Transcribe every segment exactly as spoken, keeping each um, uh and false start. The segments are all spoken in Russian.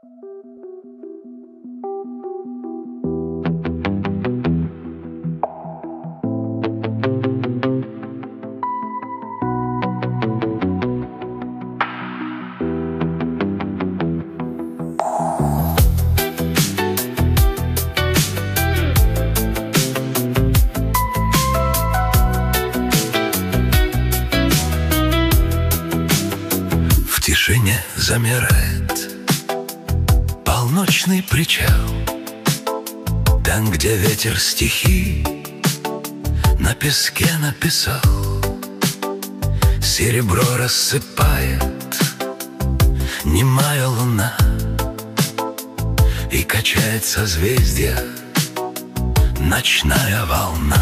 В тишине замирает полночный причал, там, где ветер стихи на песке написал. Серебро рассыпает немая луна, и качает созвездия ночная волна.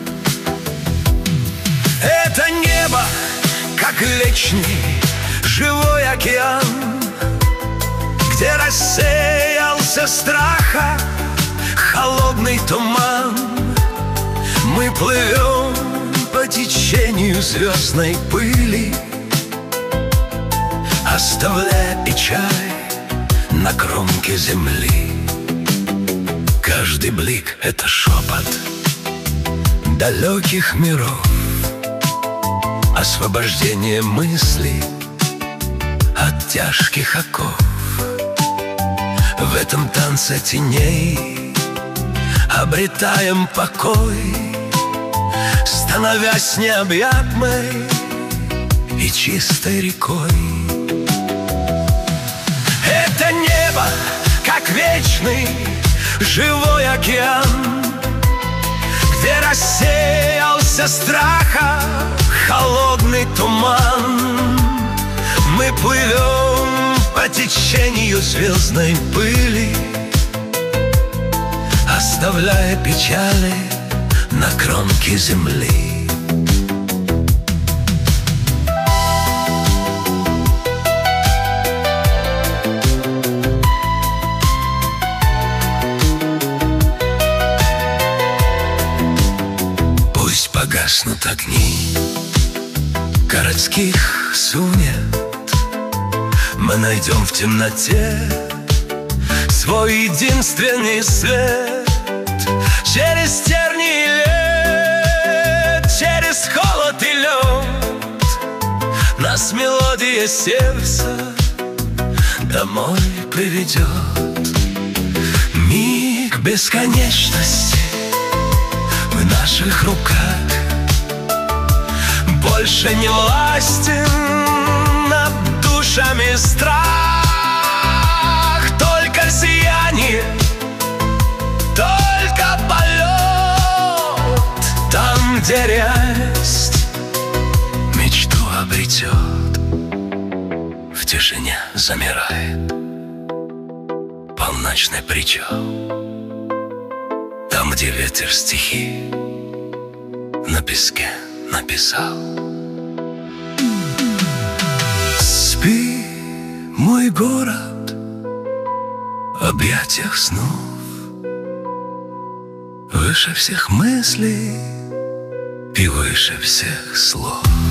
Это небо, как вечный живой океан, где рассеялся страха холодный туман. Мы плывем по течению звездной пыли, оставляя печаль на кромке земли. Каждый блик — это шепот далеких миров, освобождение мыслей от тяжких оков. В этом танце теней обретаем покой, становясь необъятной и чистой рекой. Это небо, как вечный живой океан, где рассеялся страха холодный туман. Мы плывем по течению звездной пыли, оставляя печали на кромке земли. Пусть погаснут огни городских сумерек, мы найдем в темноте свой единственный свет. Через тернии лет, через холод и лед нас мелодия сердца домой приведет. Миг бесконечности в наших руках больше не властен над душами страх. Только сияние, только полет, там, где реальность мечту обретет. В тишине замирает полночный причал, там, где ветер стихи на песке написал. Спи, мой город, в объятиях снов, выше всех мыслей и выше всех слов.